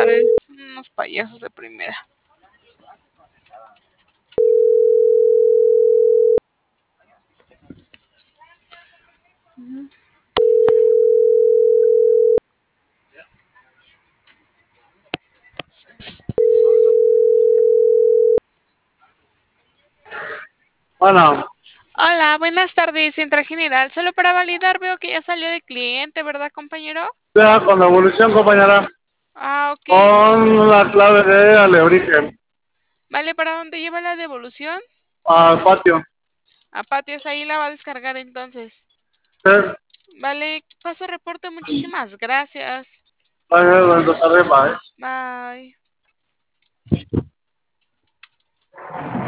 madre. Son unos payasos de primera. Bueno, Hola, buenas tardes, Central General. Solo para validar, veo que ya salió de cliente, ¿verdad, compañero? ya con la evolución, compañera, Ah, ok. con la clave de Aleorigen Vale, ¿para dónde lleva la devolución? al patio. A Patios, ahí la va a descargar entonces. Sí, Vale, paso reporte, muchísimas gracias. entonces arriba, Bye.